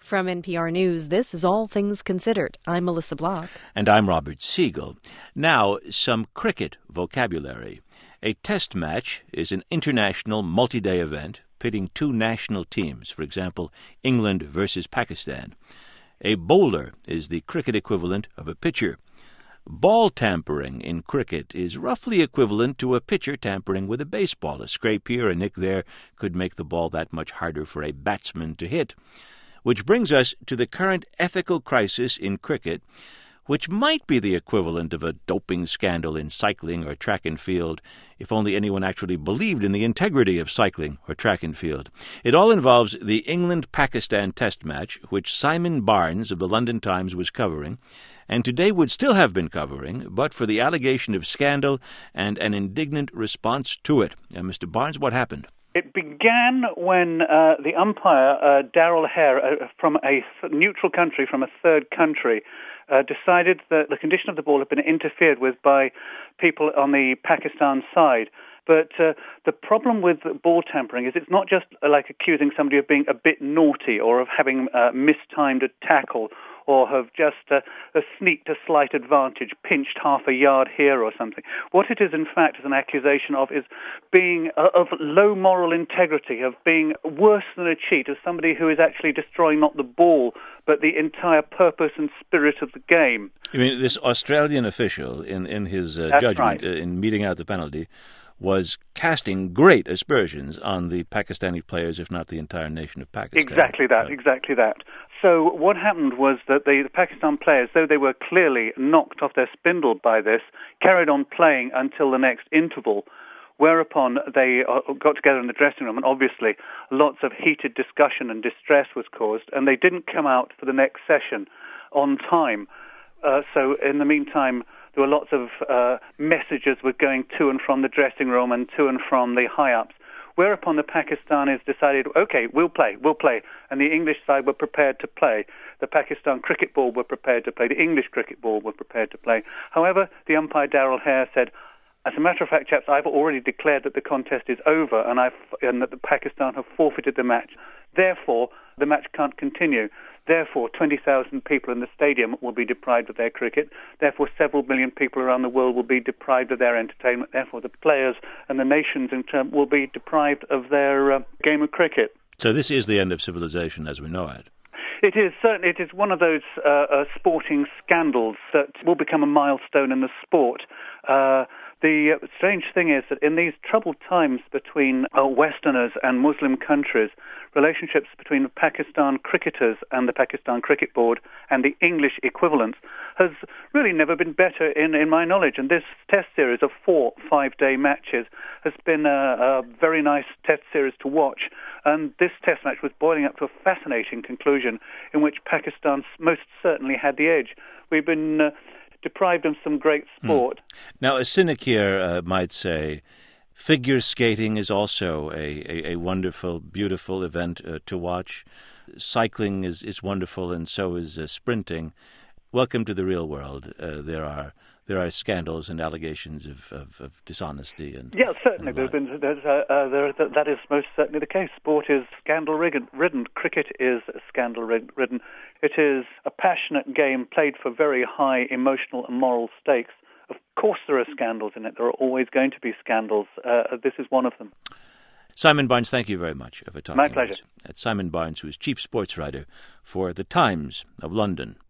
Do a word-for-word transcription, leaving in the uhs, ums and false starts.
From N P R News, this is All Things Considered. I'm Melissa Block. And I'm Robert Siegel. Now, some cricket vocabulary. A test match is an international multi-day event pitting two national teams, for example, England versus Pakistan. A bowler is the cricket equivalent of a pitcher. Ball tampering in cricket is roughly equivalent to a pitcher tampering with a baseball. A scrape here, a nick there could make the ball that much harder for a batsman to hit. Which brings us to the current ethical crisis in cricket, which might be the equivalent of a doping scandal in cycling or track and field, if only anyone actually believed in the integrity of cycling or track and field. It all involves the England-Pakistan test match, which Simon Barnes of the London Times was covering, and today would still have been covering, but for the allegation of scandal and an indignant response to it. Uh, Mister Barnes, what happened? It began when uh, the umpire, uh, Daryl Hare, uh, from a neutral country, from a third country, uh, decided that the condition of the ball had been interfered with by people on the Pakistan side. But uh, the problem with ball tampering is it's not just uh, like accusing somebody of being a bit naughty or of having uh, mistimed a tackle or have just uh, sneaked a slight advantage, pinched half a yard here or something. What it is, in fact, is an accusation of is being uh, of low moral integrity, of being worse than a cheat, of somebody who is actually destroying not the ball, but the entire purpose and spirit of the game. You mean this Australian official, in, in his uh, judgment, right. uh, in meting out the penalty, was casting great aspersions on the Pakistani players, if not the entire nation of Pakistan. Exactly that, uh, exactly that. So what happened was that the, the Pakistan players, though they were clearly knocked off their spindle by this, carried on playing until the next interval, whereupon they uh, got together in the dressing room, and obviously lots of heated discussion and distress was caused, and they didn't come out for the next session on time. Uh, so in the meantime, there were lots of uh, messages were going to and from the dressing room and to and from the high-ups, whereupon the Pakistanis decided, OK, we'll play, we'll play. And the English side were prepared to play. The Pakistan cricket ball were prepared to play. The English cricket ball were prepared to play. However, the umpire, Daryl Hare, said, as a matter of fact, chaps, I've already declared that the contest is over and, I've, and that the Pakistan have forfeited the match. Therefore, the match can't continue. Therefore, twenty thousand people in the stadium will be deprived of their cricket. Therefore, several million people around the world will be deprived of their entertainment. Therefore, the players and the nations in turn will be deprived of their uh, game of cricket. So this is the end of civilization as we know it. It is, certainly. It is one of those uh, uh, sporting scandals that will become a milestone in the sport. Uh, the uh, strange thing is that in these troubled times between uh, Westerners and Muslim countries, relationships between the Pakistan cricketers and the Pakistan Cricket Board and the English equivalents has really never been better in, in my knowledge. And this test series of four five-day matches has been a, a very nice test series to watch. And this test match was boiling up to a fascinating conclusion in which Pakistan most certainly had the edge. We've been uh, deprived of some great sport. Hmm. Now, a cynic here uh, might say figure skating is also a, a, a wonderful, beautiful event uh, to watch. Cycling is, is wonderful, and so is uh, sprinting. Welcome to the real world. Uh, there are there are scandals and allegations of, of, of dishonesty. And yeah, certainly. And there's been there's, uh, uh, there, that is most certainly the case. Sport is scandal-ridden. Cricket is scandal-ridden. It is a passionate game played for very high emotional and moral stakes. Of course there are scandals in it. There are always going to be scandals. Uh, this is one of them. Simon Barnes, thank you very much for talking. My pleasure. That's Simon Barnes, who is chief sports writer for The Times of London.